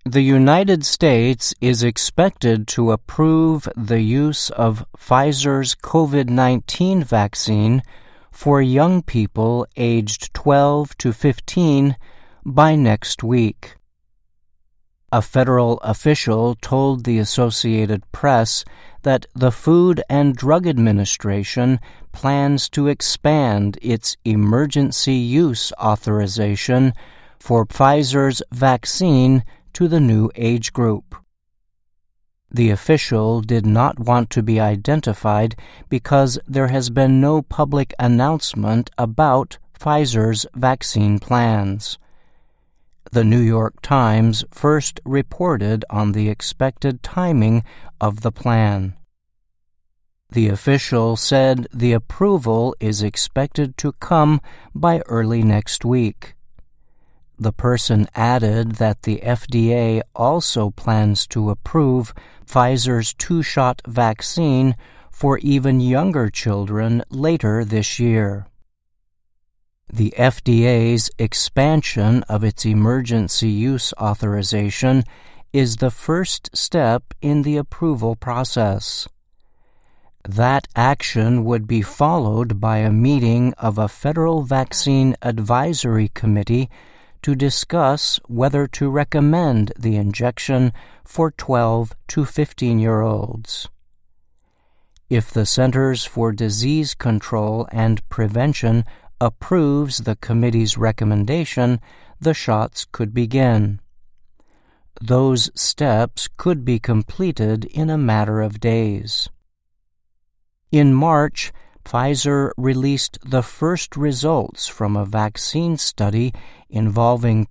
The United States is expected to approve the use of Pfizer's COVID-19 vaccine for young people aged 12 to 15 by next week. A federal official told the Associated Press that the Food and Drug Administration plans to expand its emergency use authorization for Pfizer's vaccine to the new age group. The official did not want to be identified because there has been no public announcement about Pfizer's vaccine plans. The New York Times first reported on the expected timing of the plan. The official said the approval is expected to come by early next week. The person added that the FDA also plans to approve Pfizer's two-shot vaccine for even younger children later this year. The FDA's expansion of its emergency use authorization is the first step in the approval process. That action would be followed by a meeting of a Federal Vaccine Advisory Committee to discuss whether to recommend the injection for 12 to 15-year-olds. If the Centers for Disease Control and Prevention approves the committee's recommendation, the shots could begin. Those steps could be completed in a matter of days. In March, Pfizer released the first results from a vaccine study involving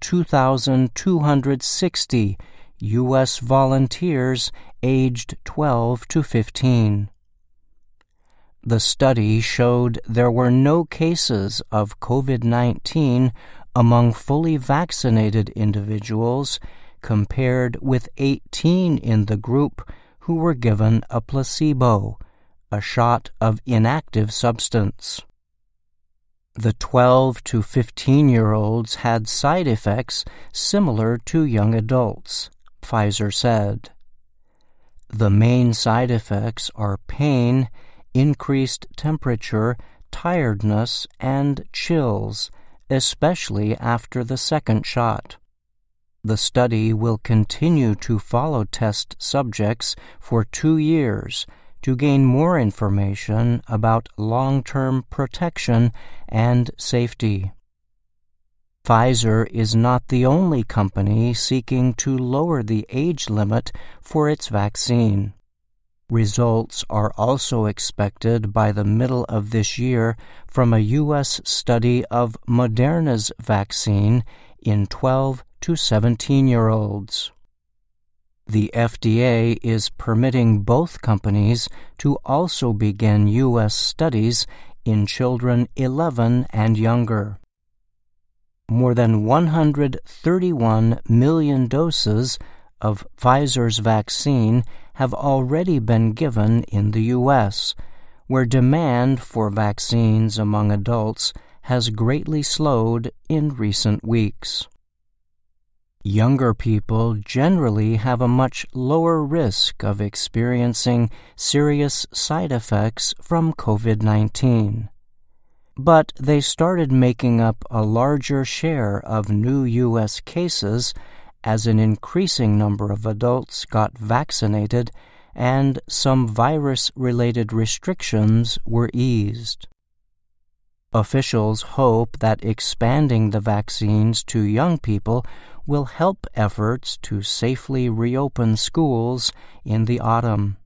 2,260 U.S. volunteers aged 12 to 15. The study showed there were no cases of COVID-19 among fully vaccinated individuals, compared with 18 in the group who were given a placebo, a shot of inactive substance. The 12 to 15-year-olds had side effects similar to young adults, Pfizer said. The main side effects are pain, increased temperature, tiredness, and chills, especially after the second shot. The study will continue to follow test subjects for 2 years to gain more information about long-term protection and safety. Pfizer is not the only company seeking to lower the age limit for its vaccine. Results are also expected by the middle of this year from a U.S. study of Moderna's vaccine in 12 to 17-year-olds. The FDA is permitting both companies to also begin U.S. studies in children 11 and younger. More than 131 million doses of Pfizer's vaccine have already been given in the U.S., where demand for vaccines among adults has greatly slowed in recent weeks. Younger people generally have a much lower risk of experiencing serious side effects from COVID-19. But they started making up a larger share of new U.S. cases as an increasing number of adults got vaccinated and some virus-related restrictions were eased. Officials hope that expanding the vaccines to young people will help efforts to safely reopen schools in the autumn.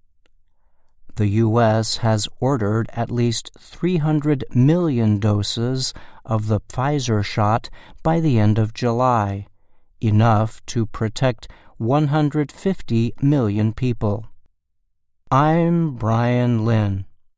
The U.S. has ordered at least 300 million doses of the Pfizer shot by the end of July, enough to protect 150 million people. I'm Brian Lynn.